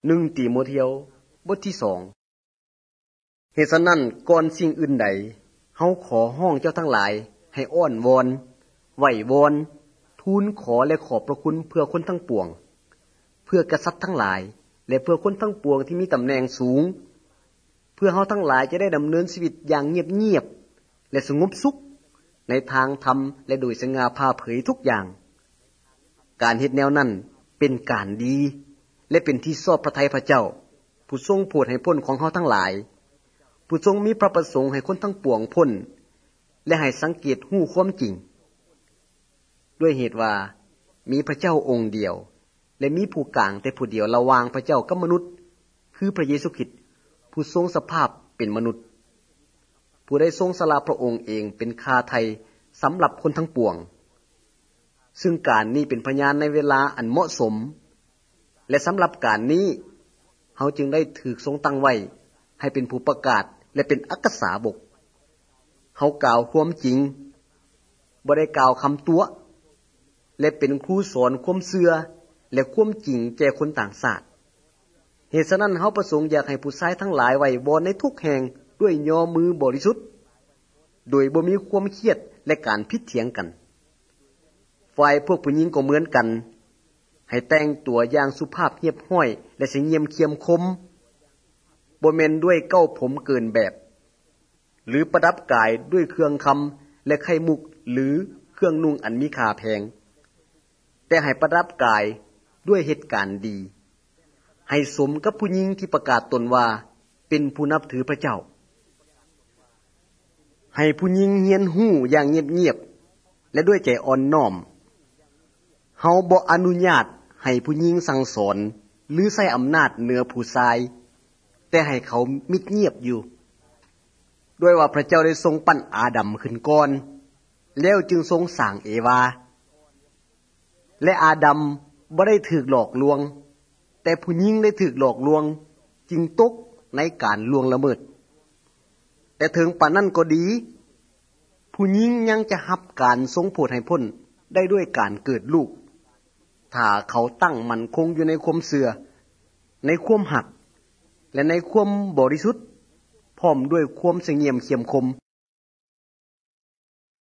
1ติโมเธียวบทที่2เหตุฉะนั้นก่อนสิ่งอื่นใดเฮาขอห้องเจ้าทั้งหลายให้อ้อนวอนไหว้วอนทูลขอและขอบพระคุณเพื่อคนทั้งปวงเพื่อกษัตริย์ทั้งหลายและเพื่อคนทั้งปวงที่มีตำแหน่งสูงเพื่อเฮาทั้งหลายจะได้ดำเนินชีวิตอย่างเงียบๆและสงบสุขในทางธรรมและโดยสง่าผ่าเผยทุกอย่างการเฮ็ดแนวนั้นเป็นการดีและเป็นที่ชอบพระทัยพระเจ้าผู้ทรงโปรดให้พ้นของเฮาทั้งหลายผู้ทรงมีพระประสงค์ให้คนทั้งปวงพ้นและให้สังเกตรู้ความจริงด้วยเหตุว่ามีพระเจ้าองค์เดียวและมีผู้กลางแต่ผู้เดียวระหว่างพระเจ้ากับมนุษย์คือพระเยซูคริสต์ผู้ทรงสภาพเป็นมนุษย์ผู้ได้ทรงสละพระองค์เองเป็นค่าไถ่สำหรับคนทั้งปวงซึ่งการนี้เป็นพยานในเวลาอันเหมาะสมและสำหรับการนี้เฮาจึงได้ถูกทรงตั้งไว้ให้เป็นผู้ประกาศและเป็นอักษาบกเฮากล่าวความจริงบ่ได้กล่าวคำตัวและเป็นครูสอนความเชื่อและความจริงแก่คนต่างชาติเหตุฉะนั้นเฮาประสงค์อยากให้ผู้ชายทั้งหลายไหว้วอนในทุกแห่งด้วยยอมือบริสุทธิ์โดยบ่มีความเครียดและการผิดเถียงกันฝ่ายพวกผู้หญิงก็เหมือนกันให้แต่งตัวอย่างสุภาพเรียบร้อยและสิเงียมเคียมคมบ่แม่นด้วยเก้าผมเกินแบบหรือประดับกายด้วยเครื่องคำและไข่มุกหรือเครื่องนุ่งอันมีค่าแพงแต่ให้ประดับกายด้วยเหตุการณ์ดีให้สมกับผู้หญิงที่ประกาศตนว่าเป็นผู้นับถือพระเจ้าให้ผู้หญิงเรียนรู้อย่างเงียบๆและด้วยใจอ่อนน้อมเฮาบ่อนุญาตให้ผู้หญิงสั่งสอนหรือใช้อำนาจเหนือผู้ชายแต่ให้เขามิดเงียบอยู่ด้วยว่าพระเจ้าได้ทรงปั้นอาดัมขึ้นก่อนแล้วจึงทรงสร้างเอวาและอาดัมบ่ได้ถูกหลอกลวงแต่ผู้หญิงได้ถูกหลอกลวงจึงตกในการล่วงละเมิดแต่ถึงปานนั้นก็ดีผู้หญิงยังจะรับการทรงโปรดให้พ้นได้ด้วยการเกิดลูกถ้าเขาตั้งมั่นคงอยู่ในความเชื่อในความหักและในความบริสุทธิ์พร้อมด้วยความเสงี่ยมเขียมคม